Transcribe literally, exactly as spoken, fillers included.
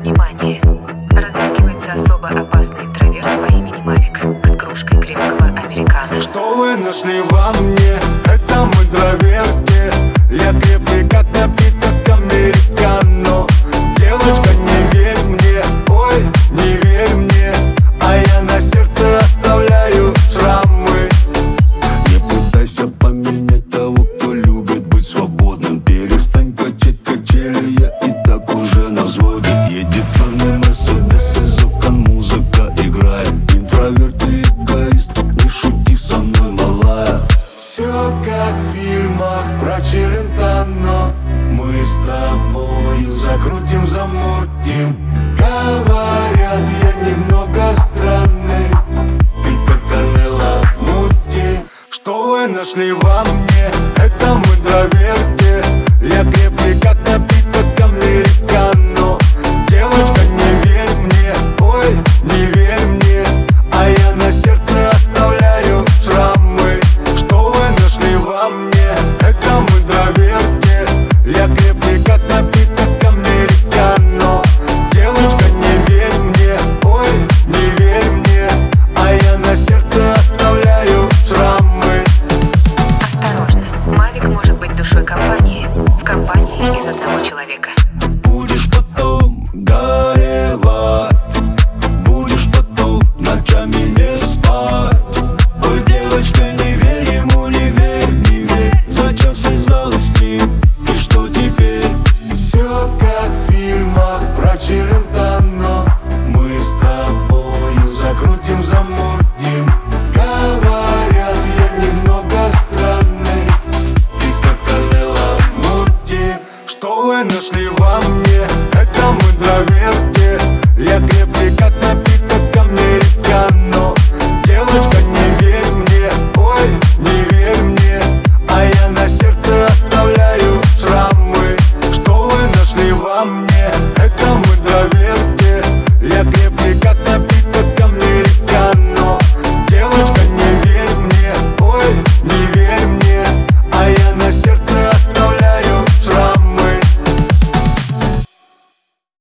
Внимание! Разыскивается особо опасный интроверт по имени Мавик с кружкой крепкого американо. Что вы нашли во мне, этом интроверте? Я крепкий, как напиток американо. Девочка, не верь мне, ой, не верь мне, а я на сердце оставляю шрамы. Не пытайся поменять того, кто любит быть свободным. Перестань качать качели, я и так уже на взводе. Едет черный мерседес, из окон музыка играет. Интроверт и эгоист, не шути со мной, малая. Все как в фильмах про Челентано. Мы с тобою закрутим, замутим. Говорят, я немного странный, ты как Корнело Мути. Что вы нашли во мне?